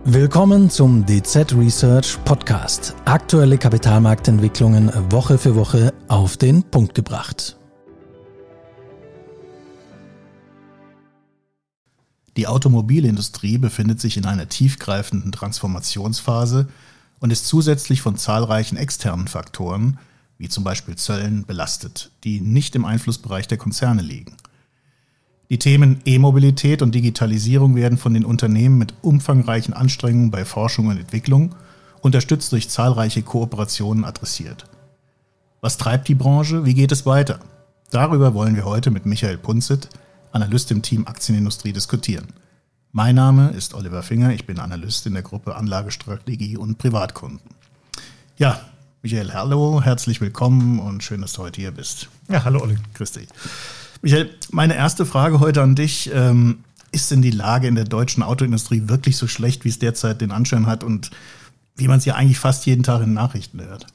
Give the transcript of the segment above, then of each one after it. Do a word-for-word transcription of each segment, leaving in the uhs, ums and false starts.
Willkommen zum D Z Research Podcast. Aktuelle Kapitalmarktentwicklungen Woche für Woche auf den Punkt gebracht. Die Automobilindustrie befindet sich in einer tiefgreifenden Transformationsphase und ist zusätzlich von zahlreichen externen Faktoren, wie zum Beispiel Zöllen, belastet, die nicht im Einflussbereich der Konzerne liegen. Die Themen E-Mobilität und Digitalisierung werden von den Unternehmen mit umfangreichen Anstrengungen bei Forschung und Entwicklung, unterstützt durch zahlreiche Kooperationen, adressiert. Was treibt die Branche? Wie geht es weiter? Darüber wollen wir heute mit Michael Punzet, Analyst im Team Aktienindustrie, diskutieren. Mein Name ist Oliver Finger, ich bin Analyst in der Gruppe Anlagestrategie und Privatkunden. Ja, Michael, hallo, herzlich willkommen und schön, dass du heute hier bist. Ja, hallo Olli. Grüß dich. Michael, meine erste Frage heute an dich. Ähm, ist denn die Lage in der deutschen Autoindustrie wirklich so schlecht, wie es derzeit den Anschein hat und wie man es ja eigentlich fast jeden Tag in den Nachrichten hört?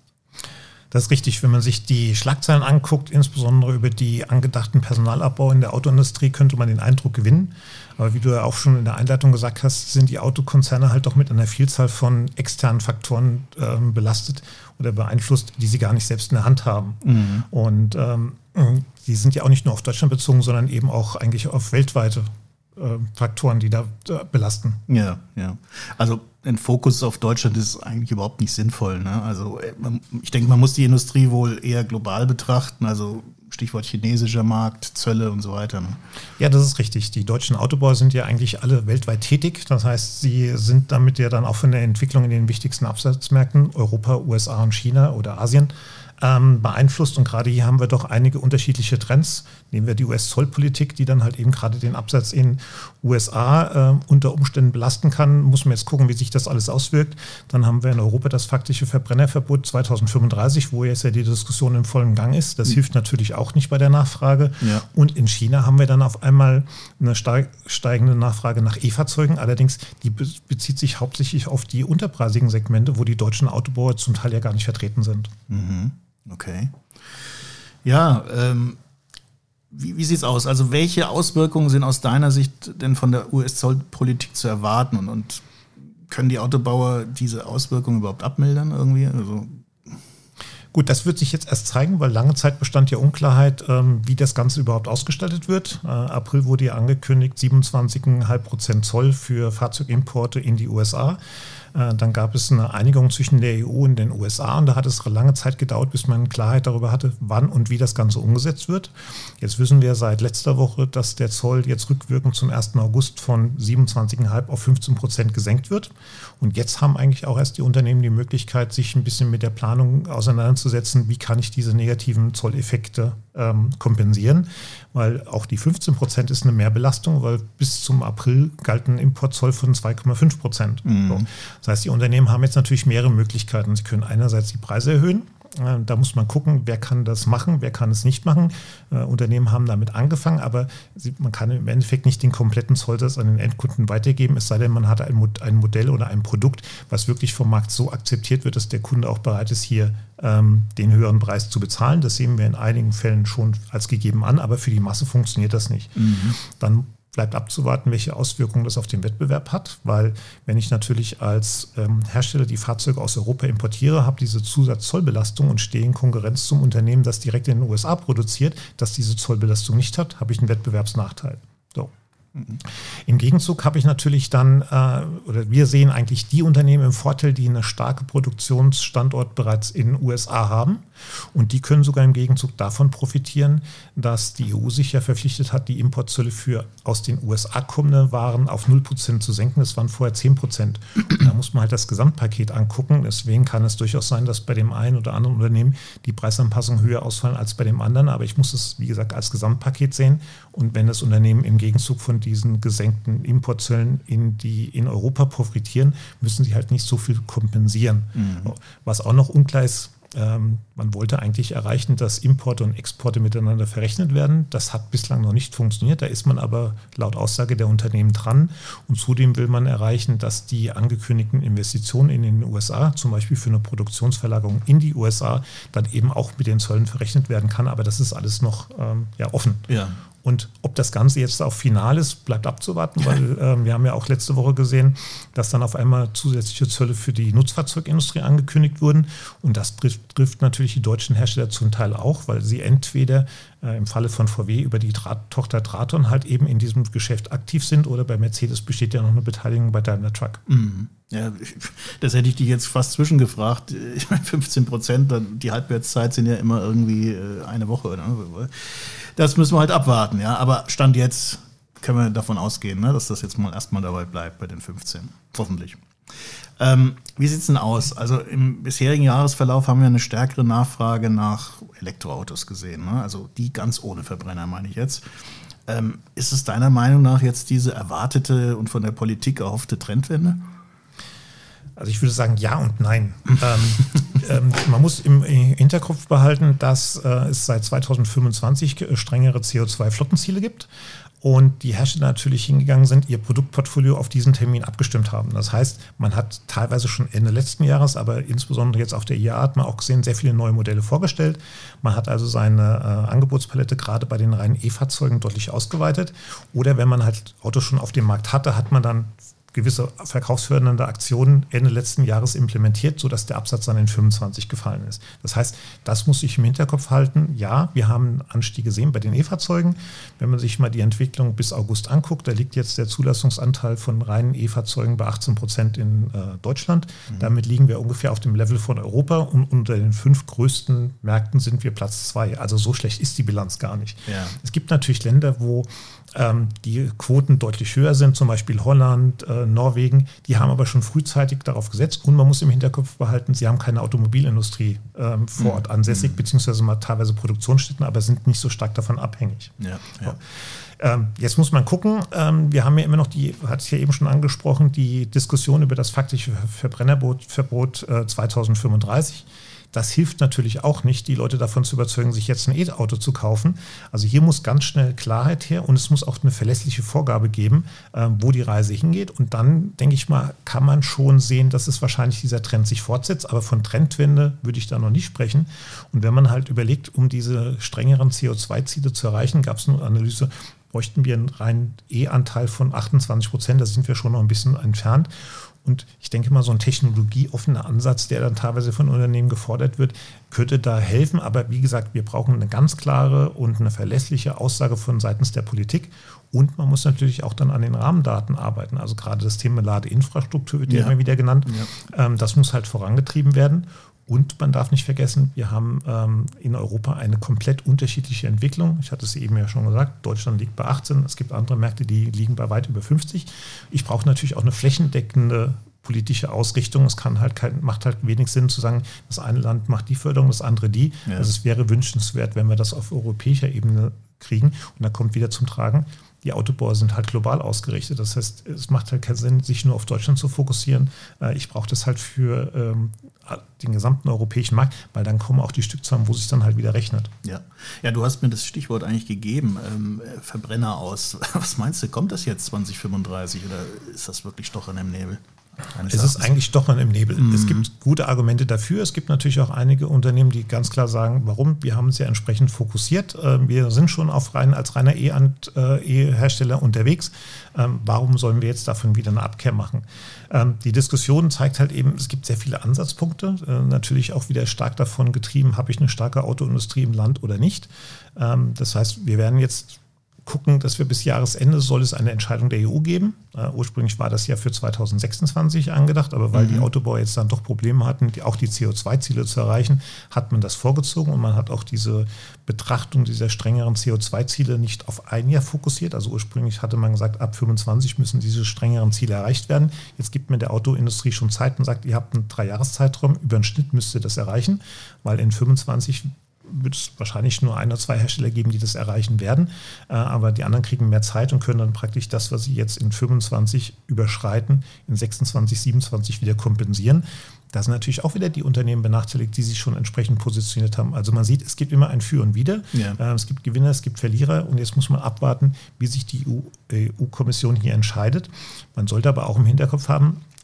Das ist richtig. Wenn man sich die Schlagzeilen anguckt, insbesondere über die angedachten Personalabbau in der Autoindustrie, könnte man den Eindruck gewinnen. Aber wie du ja auch schon in der Einleitung gesagt hast, sind die Autokonzerne halt doch mit einer Vielzahl von externen Faktoren ähm, belastet oder beeinflusst, die sie gar nicht selbst in der Hand haben. Mhm. Und ähm, die sind ja auch nicht nur auf Deutschland bezogen, sondern eben auch eigentlich auf weltweite äh, Faktoren, die da äh, belasten. Ja, ja. Also ein Fokus auf Deutschland ist eigentlich überhaupt nicht sinnvoll, ne? Also ich denke, man muss die Industrie wohl eher global betrachten, also Stichwort chinesischer Markt, Zölle und so weiter. Ne? Ja, das ist richtig. Die deutschen Autobauer sind ja eigentlich alle weltweit tätig. Das heißt, sie sind damit ja dann auch von der Entwicklung in den wichtigsten Absatzmärkten, Europa, U S A und China oder Asien, ähm, beeinflusst. Und gerade hier haben wir doch einige unterschiedliche Trends. Nehmen wir die U S-Zollpolitik, die dann halt eben gerade den Absatz in U S A äh, unter Umständen belasten kann. Muss man jetzt gucken, wie sich das alles auswirkt. Dann haben wir in Europa das faktische Verbrennerverbot zweitausendfünfunddreißig, wo jetzt ja die Diskussion im vollen Gang ist. Das mhm. hilft natürlich auch nicht bei der Nachfrage. Ja. Und in China haben wir dann auf einmal eine steigende Nachfrage nach E-Fahrzeugen. Allerdings, die bezieht sich hauptsächlich auf die unterpreisigen Segmente, wo die deutschen Autobauer zum Teil ja gar nicht vertreten sind. Mhm. Okay. Ja, ähm, wie, wie sieht es aus? Also welche Auswirkungen sind aus deiner Sicht denn von der U S-Zollpolitik zu erwarten? Und, und können die Autobauer diese Auswirkungen überhaupt abmildern irgendwie? Also Gut, das wird sich jetzt erst zeigen, weil lange Zeit bestand ja Unklarheit, ähm, wie das Ganze überhaupt ausgestaltet wird. Äh, April wurde ja angekündigt, siebenundzwanzig Komma fünf Prozent Zoll für Fahrzeugimporte in die U S A. Äh, dann gab es eine Einigung zwischen der E U und den U S A und da hat es lange Zeit gedauert, bis man Klarheit darüber hatte, wann und wie das Ganze umgesetzt wird. Jetzt wissen wir seit letzter Woche, dass der Zoll jetzt rückwirkend zum ersten August von siebenundzwanzig Komma fünf auf fünfzehn Prozent gesenkt wird. Und jetzt haben eigentlich auch erst die Unternehmen die Möglichkeit, sich ein bisschen mit der Planung auseinanderzusetzen, wie kann ich diese negativen Zolleffekte ähm, kompensieren. Weil auch die fünfzehn Prozent ist eine Mehrbelastung, weil bis zum April galt ein Importzoll von zwei Komma fünf Prozent. Mhm. So. Das heißt, die Unternehmen haben jetzt natürlich mehrere Möglichkeiten. Sie können einerseits die Preise erhöhen. Da muss man gucken, wer kann das machen, wer kann es nicht machen. Äh, Unternehmen haben damit angefangen, aber sie, man kann im Endeffekt nicht den kompletten Zollsatz an den Endkunden weitergeben, es sei denn, man hat ein, ein Modell oder ein Produkt, was wirklich vom Markt so akzeptiert wird, dass der Kunde auch bereit ist, hier ähm, den höheren Preis zu bezahlen. Das sehen wir in einigen Fällen schon als gegeben an, aber für die Masse funktioniert das nicht. Mhm. Dann bleibt abzuwarten, welche Auswirkungen das auf den Wettbewerb hat, weil wenn ich natürlich als ähm, Hersteller die Fahrzeuge aus Europa importiere, habe diese Zusatzzollbelastung und stehe in Konkurrenz zum Unternehmen, das direkt in den U S A produziert, das diese Zollbelastung nicht hat, habe ich einen Wettbewerbsnachteil. So. Mhm. Im Gegenzug habe ich natürlich dann, äh, oder wir sehen eigentlich die Unternehmen im Vorteil, die eine starke Produktionsstandort bereits in den U S A haben. Und die können sogar im Gegenzug davon profitieren, dass die E U sich ja verpflichtet hat, die Importzölle für aus den U S A kommende Waren auf null Prozent zu senken. Das waren vorher zehn Prozent. Da muss man halt das Gesamtpaket angucken. Deswegen kann es durchaus sein, dass bei dem einen oder anderen Unternehmen die Preisanpassungen höher ausfallen als bei dem anderen. Aber ich muss es, wie gesagt, als Gesamtpaket sehen. Und wenn das Unternehmen im Gegenzug von diesen gesenkten Importzöllen in, die, in Europa profitieren, müssen sie halt nicht so viel kompensieren. Mhm. Was auch noch unklar ist, Ähm, man wollte eigentlich erreichen, dass Importe und Exporte miteinander verrechnet werden. Das hat bislang noch nicht funktioniert. Da ist man aber laut Aussage der Unternehmen dran. Und zudem will man erreichen, dass die angekündigten Investitionen in den U S A, zum Beispiel für eine Produktionsverlagerung in die U S A, dann eben auch mit den Zöllen verrechnet werden kann. Aber das ist alles noch ähm, ja, offen. Ja. Und ob das Ganze jetzt auch final ist, bleibt abzuwarten, weil äh, wir haben ja auch letzte Woche gesehen, dass dann auf einmal zusätzliche Zölle für die Nutzfahrzeugindustrie angekündigt wurden. Und das trifft, trifft natürlich die deutschen Hersteller zum Teil auch, weil sie entweder äh, im Falle von V W über die Dra- Tochter Traton halt eben in diesem Geschäft aktiv sind oder bei Mercedes besteht ja noch eine Beteiligung bei Daimler Truck. Mhm. Ja, das hätte ich dich jetzt fast zwischengefragt. Ich meine, fünfzehn Prozent, die Halbwertszeit sind ja immer irgendwie eine Woche, oder? Das müssen wir halt abwarten, ja. Aber Stand jetzt können wir davon ausgehen, ne, dass das jetzt mal erstmal dabei bleibt bei den fünfzehn. Hoffentlich. Ähm, wie sieht es denn aus? Also im bisherigen Jahresverlauf haben wir eine stärkere Nachfrage nach Elektroautos gesehen, ne? Also die ganz ohne Verbrenner, meine ich jetzt. Ähm, ist es deiner Meinung nach jetzt diese erwartete und von der Politik erhoffte Trendwende? Also ich würde sagen ja und nein. ähm, ähm, man muss im Hinterkopf behalten, dass äh, es seit zweitausendfünfundzwanzig strengere C O zwei Flottenziele gibt und die Hersteller natürlich hingegangen sind, ihr Produktportfolio auf diesen Termin abgestimmt haben. Das heißt, man hat teilweise schon Ende letzten Jahres, aber insbesondere jetzt auf der I A A hat man auch gesehen, sehr viele neue Modelle vorgestellt. Man hat also seine äh, Angebotspalette gerade bei den reinen E-Fahrzeugen deutlich ausgeweitet. Oder wenn man halt Autos schon auf dem Markt hatte, hat man dann gewisse verkaufsfördernde Aktionen Ende letzten Jahres implementiert, sodass der Absatz dann in fünfundzwanzig gefallen ist. Das heißt, das muss ich im Hinterkopf halten. Ja, wir haben einen Anstieg gesehen bei den E-Fahrzeugen. Wenn man sich mal die Entwicklung bis August anguckt, da liegt jetzt der Zulassungsanteil von reinen E-Fahrzeugen bei achtzehn Prozent in äh, Deutschland. Mhm. Damit liegen wir ungefähr auf dem Level von Europa und unter den fünf größten Märkten sind wir Platz zwei. Also so schlecht ist die Bilanz gar nicht. Ja. Es gibt natürlich Länder, wo ähm, die Quoten deutlich höher sind, zum Beispiel Holland, äh, Norwegen, die haben aber schon frühzeitig darauf gesetzt und man muss im Hinterkopf behalten, sie haben keine Automobilindustrie ähm, vor Ort ansässig, mhm. beziehungsweise mal teilweise Produktionsstätten, aber sind nicht so stark davon abhängig. Ja, ja. Ähm, jetzt muss man gucken, ähm, wir haben ja immer noch die, hat es ja eben schon angesprochen, die Diskussion über das faktische Verbrennerverbot äh, zweitausendfünfunddreißig. Das hilft natürlich auch nicht, die Leute davon zu überzeugen, sich jetzt ein E-Auto zu kaufen. Also hier muss ganz schnell Klarheit her und es muss auch eine verlässliche Vorgabe geben, äh, wo die Reise hingeht. Und dann, denke ich mal, kann man schon sehen, dass es wahrscheinlich dieser Trend sich fortsetzt. Aber von Trendwende würde ich da noch nicht sprechen. Und wenn man halt überlegt, um diese strengeren C O zwei Ziele zu erreichen, gab es eine Analyse, bräuchten wir einen reinen E-Anteil von achtundzwanzig Prozent. Da sind wir schon noch ein bisschen entfernt. Und ich denke mal, so ein technologieoffener Ansatz, der dann teilweise von Unternehmen gefordert wird, könnte da helfen. Aber wie gesagt, wir brauchen eine ganz klare und eine verlässliche Aussage von seitens der Politik. Und man muss natürlich auch dann an den Rahmendaten arbeiten. Also gerade das Thema Ladeinfrastruktur wird ja immer wieder genannt. Ja. Ähm, das muss halt vorangetrieben werden. Und man darf nicht vergessen, wir haben ähm, in Europa eine komplett unterschiedliche Entwicklung. Ich hatte es eben ja schon gesagt, Deutschland liegt bei achtzehn, es gibt andere Märkte, die liegen bei weit über fünfzig. Ich brauche natürlich auch eine flächendeckende politische Ausrichtung. Es kann halt kein, macht halt wenig Sinn zu sagen, das eine Land macht die Förderung, das andere die. Ja. Also es wäre wünschenswert, wenn wir das auf europäischer Ebene kriegen. Und da kommt wieder zum Tragen, die Autobauer sind halt global ausgerichtet. Das heißt, es macht halt keinen Sinn, sich nur auf Deutschland zu fokussieren. Ich brauche das halt für ähm, den gesamten europäischen Markt, weil dann kommen auch die Stückzahlen, wo sich dann halt wieder rechnet. Ja, ja, du hast mir das Stichwort eigentlich gegeben, ähm, Verbrenner aus. Was meinst du, kommt das jetzt zwanzig fünfunddreißig oder ist das wirklich Stochern im Nebel? Es ist eigentlich Stochern im Nebel. Mhm. Es gibt gute Argumente dafür. Es gibt natürlich auch einige Unternehmen, die ganz klar sagen, warum? Wir haben es ja entsprechend fokussiert. Wir sind schon auf rein, als reiner E-Hersteller unterwegs. Warum sollen wir jetzt davon wieder eine Abkehr machen? Die Diskussion zeigt halt eben, es gibt sehr viele Ansatzpunkte. Natürlich auch wieder stark davon getrieben, habe ich eine starke Autoindustrie im Land oder nicht. Das heißt, wir werden jetzt gucken, dass wir bis Jahresende soll es eine Entscheidung der E U geben. Uh, ursprünglich war das ja für zweitausendsechsundzwanzig angedacht, aber weil mhm. die Autobauer jetzt dann doch Probleme hatten, die, auch die C O zwei Ziele zu erreichen, hat man das vorgezogen und man hat auch diese Betrachtung dieser strengeren C O zwei Ziele nicht auf ein Jahr fokussiert. Also ursprünglich hatte man gesagt, ab fünfundzwanzig müssen diese strengeren Ziele erreicht werden. Jetzt gibt mir der Autoindustrie schon Zeit und sagt, ihr habt einen Dreijahreszeitraum, über den Schnitt müsst ihr das erreichen, weil in fünfundzwanzig wird es wahrscheinlich nur ein oder zwei Hersteller geben, die das erreichen werden. Aber die anderen kriegen mehr Zeit und können dann praktisch das, was sie jetzt in fünfundzwanzig überschreiten, in sechsundzwanzig, siebenundzwanzig wieder kompensieren. Da sind natürlich auch wieder die Unternehmen benachteiligt, die sich schon entsprechend positioniert haben. Also man sieht, es gibt immer ein Für und Wider. Ja. Es gibt Gewinner, es gibt Verlierer und jetzt muss man abwarten, wie sich die E U-Kommission hier entscheidet. Man sollte aber auch im Hinterkopf haben,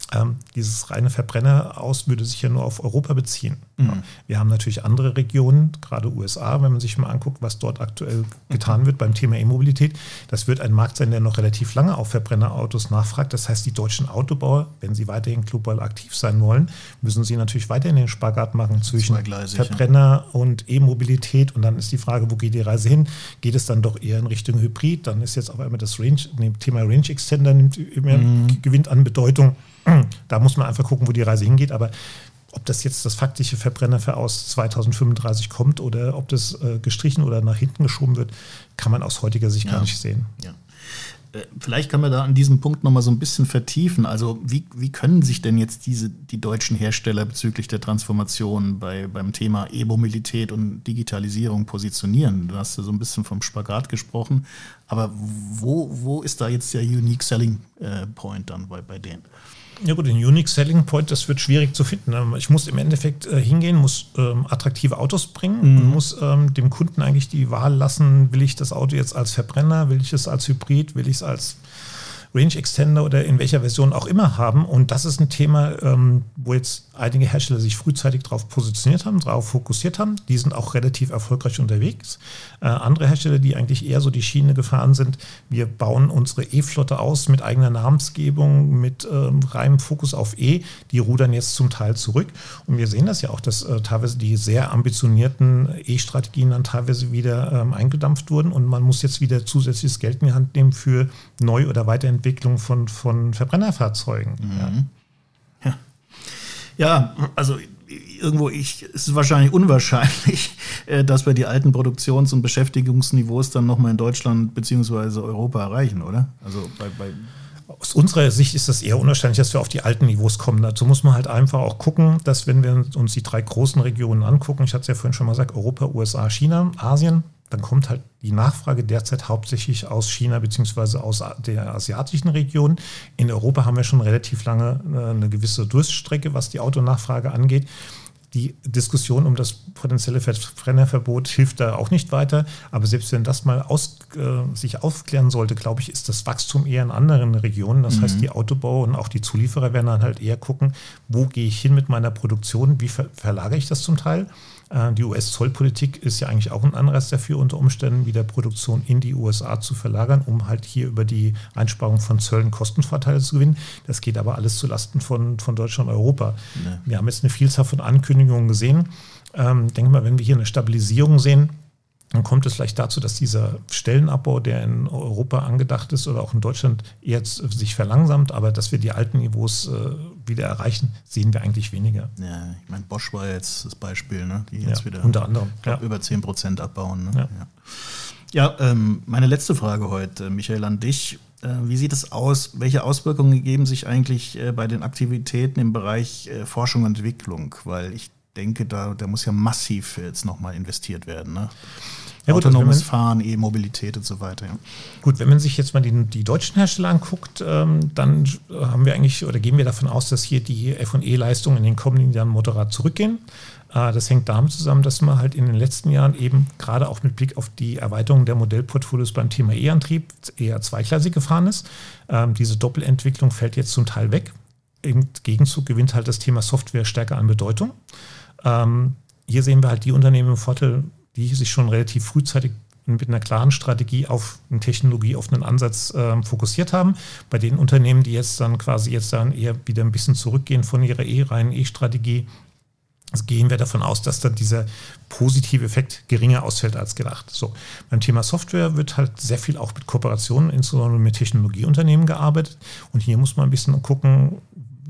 Ähm, dieses reine Verbrenner aus würde sich ja nur auf Europa beziehen. Mhm. Wir haben natürlich andere Regionen, gerade U S A, wenn man sich mal anguckt, was dort aktuell getan mhm. wird beim Thema E-Mobilität. Das wird ein Markt sein, der noch relativ lange auf Verbrennerautos nachfragt. Das heißt, die deutschen Autobauer, wenn sie weiterhin global aktiv sein wollen, müssen sie natürlich weiterhin den Spagat machen zwischen Verbrenner ja. und E-Mobilität. Und dann ist die Frage, wo geht die Reise hin? Geht es dann doch eher in Richtung Hybrid? Dann ist jetzt auf einmal das Range, Thema Range Extender nimmt immer, mhm. gewinnt an Bedeutung. Da muss man einfach gucken, wo die Reise hingeht. Aber ob das jetzt das faktische Verbrenner für aus zweitausendfünfunddreißig kommt oder ob das äh, gestrichen oder nach hinten geschoben wird, kann man aus heutiger Sicht ja. gar nicht sehen. Ja. Äh, vielleicht kann man da an diesem Punkt nochmal so ein bisschen vertiefen. Also wie, wie können sich denn jetzt diese, die deutschen Hersteller bezüglich der Transformation bei, beim Thema E-Mobilität und Digitalisierung positionieren? Du hast ja so ein bisschen vom Spagat gesprochen. Aber wo, wo ist da jetzt der Unique Selling äh, Point dann bei, bei denen? Ja gut, den Unique Selling Point, das wird schwierig zu finden. Ich muss im Endeffekt äh, hingehen, muss ähm, attraktive Autos bringen mhm. und muss ähm, dem Kunden eigentlich die Wahl lassen, will ich das Auto jetzt als Verbrenner, will ich es als Hybrid, will ich es als Range Extender oder in welcher Version auch immer haben. Und das ist ein Thema, ähm, wo jetzt einige Hersteller sich frühzeitig darauf positioniert haben, darauf fokussiert haben. Die sind auch relativ erfolgreich unterwegs. Äh, andere Hersteller, die eigentlich eher so die Schiene gefahren sind, wir bauen unsere E-Flotte aus mit eigener Namensgebung, mit ähm, reinem Fokus auf E, die rudern jetzt zum Teil zurück. Und wir sehen das ja auch, dass äh, teilweise die sehr ambitionierten E-Strategien dann teilweise wieder ähm, eingedampft wurden und man muss jetzt wieder zusätzliches Geld in die Hand nehmen für Neu- oder Weiterentwicklung von, von Verbrennerfahrzeugen. Mhm. Ja. Ja. Ja, also irgendwo ich, es ist wahrscheinlich unwahrscheinlich, dass wir die alten Produktions- und Beschäftigungsniveaus dann nochmal in Deutschland bzw. Europa erreichen, oder? Also bei, bei Aus unserer Sicht ist das eher unwahrscheinlich, dass wir auf die alten Niveaus kommen. Dazu muss man halt einfach auch gucken, dass wenn wir uns die drei großen Regionen angucken, ich hatte es ja vorhin schon mal gesagt, Europa, U S A, China, Asien, dann kommt halt die Nachfrage derzeit hauptsächlich aus China bzw. aus der asiatischen Region. In Europa haben wir schon relativ lange eine gewisse Durststrecke, was die Autonachfrage angeht. Die Diskussion um das potenzielle Verbrennerverbot hilft da auch nicht weiter. Aber selbst wenn das mal aus, äh, sich aufklären sollte, glaube ich, ist das Wachstum eher in anderen Regionen. Das mhm. heißt, die Autobauer und auch die Zulieferer werden dann halt eher gucken, wo gehe ich hin mit meiner Produktion, wie ver- verlagere ich das zum Teil. Äh, die U S-Zollpolitik ist ja eigentlich auch ein Anreiz dafür, unter Umständen wieder Produktion in die U S A zu verlagern, um halt hier über die Einsparung von Zöllen Kostenvorteile zu gewinnen. Das geht aber alles zulasten von, von Deutschland und Europa. Nee. Wir haben jetzt eine Vielzahl von Ankündigungen gesehen. Ähm, denke mal, wenn wir hier eine Stabilisierung sehen, dann kommt es vielleicht dazu, dass dieser Stellenabbau, der in Europa angedacht ist oder auch in Deutschland, jetzt sich verlangsamt. Aber dass wir die alten Niveaus äh, wieder erreichen, sehen wir eigentlich weniger. Ja, ich meine, Bosch war jetzt das Beispiel, ne? Die jetzt ja, wieder unter anderem glaub, ja. über zehn Prozent abbauen. Ne? Ja, ja ähm, meine letzte Frage heute, Michael, an dich. Äh, wie sieht es aus? Welche Auswirkungen geben sich eigentlich äh, bei den Aktivitäten im Bereich äh, Forschung und Entwicklung? Weil ich denke, da, da muss ja massiv jetzt nochmal investiert werden. Ne? Ja, gut, autonomes also man, Fahren, E-Mobilität und so weiter. Ja. Gut, wenn man sich jetzt mal die, die deutschen Hersteller anguckt, ähm, dann haben wir eigentlich oder gehen wir davon aus, dass hier die F und E-Leistungen in den kommenden Jahren moderat zurückgehen. Äh, das hängt damit zusammen, dass man halt in den letzten Jahren eben gerade auch mit Blick auf die Erweiterung der Modellportfolios beim Thema E-Antrieb eher zweiklassig gefahren ist. Ähm, diese Doppelentwicklung fällt jetzt zum Teil weg. Im Gegenzug gewinnt halt das Thema Software stärker an Bedeutung. Ähm, hier sehen wir halt die Unternehmen im Vorteil, die sich schon relativ frühzeitig mit einer klaren Strategie auf einen technologieoffenen Ansatz äh, fokussiert haben. Bei den Unternehmen, die jetzt dann quasi jetzt dann eher wieder ein bisschen zurückgehen von ihrer E-reinen E-Strategie, gehen wir davon aus, dass dann dieser positive Effekt geringer ausfällt als gedacht. So, beim Thema Software wird halt sehr viel auch mit Kooperationen, insbesondere mit Technologieunternehmen gearbeitet. Und hier muss man ein bisschen gucken,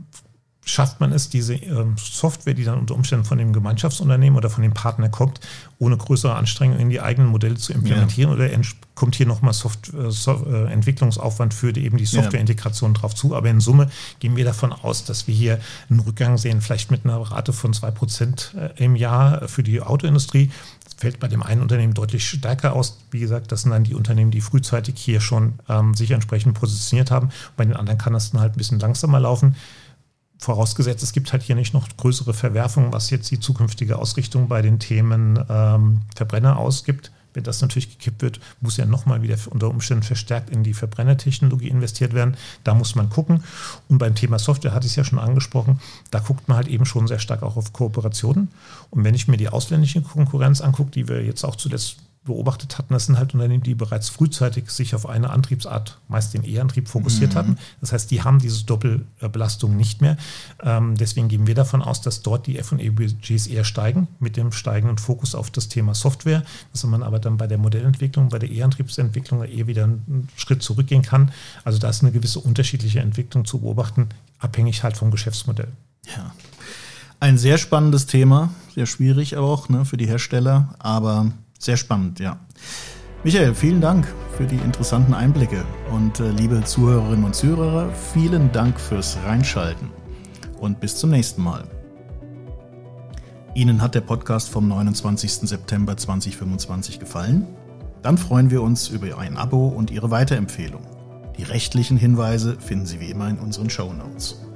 schafft man es, diese ähm, Software, die dann unter Umständen von dem Gemeinschaftsunternehmen oder von dem Partner kommt, ohne größere Anstrengungen in die eigenen Modelle zu implementieren, ja. oder ent- kommt hier nochmal Soft- äh, so- äh, Entwicklungsaufwand für die, eben die Softwareintegration ja. drauf zu. Aber in Summe gehen wir davon aus, dass wir hier einen Rückgang sehen, vielleicht mit einer Rate von zwei Prozent äh, im Jahr für die Autoindustrie. Das fällt bei dem einen Unternehmen deutlich stärker aus. Wie gesagt, das sind dann die Unternehmen, die frühzeitig hier schon ähm, sich entsprechend positioniert haben. Bei den anderen kann das dann halt ein bisschen langsamer laufen. Vorausgesetzt, es gibt halt hier nicht noch größere Verwerfungen, was jetzt die zukünftige Ausrichtung bei den Themen ähm, Verbrenner ausgibt. Wenn das natürlich gekippt wird, muss ja nochmal wieder unter Umständen verstärkt in die Verbrennertechnologie investiert werden. Da muss man gucken. Und beim Thema Software hatte ich es ja schon angesprochen, da guckt man halt eben schon sehr stark auch auf Kooperationen. Und wenn ich mir die ausländische Konkurrenz angucke, die wir jetzt auch zuletzt beobachtet hatten, das sind halt Unternehmen, die bereits frühzeitig sich auf eine Antriebsart, meist den E-Antrieb, fokussiert mhm. hatten. Das heißt, die haben diese Doppelbelastung nicht mehr. Ähm, deswegen gehen wir davon aus, dass dort die F und E-Budgets eher steigen, mit dem steigenden Fokus auf das Thema Software, dass man aber dann bei der Modellentwicklung, bei der E-Antriebsentwicklung eher wieder einen Schritt zurückgehen kann. Also da ist eine gewisse unterschiedliche Entwicklung zu beobachten, abhängig halt vom Geschäftsmodell. Ja, ein sehr spannendes Thema, sehr schwierig auch, ne, für die Hersteller, aber sehr spannend, ja. Michael, vielen Dank für die interessanten Einblicke und äh, liebe Zuhörerinnen und Zuhörer, vielen Dank fürs Reinschalten und bis zum nächsten Mal. Ihnen hat der Podcast vom neunundzwanzigsten September zweitausendfünfundzwanzig gefallen? Dann freuen wir uns über ein Abo und Ihre Weiterempfehlung. Die rechtlichen Hinweise finden Sie wie immer in unseren Shownotes.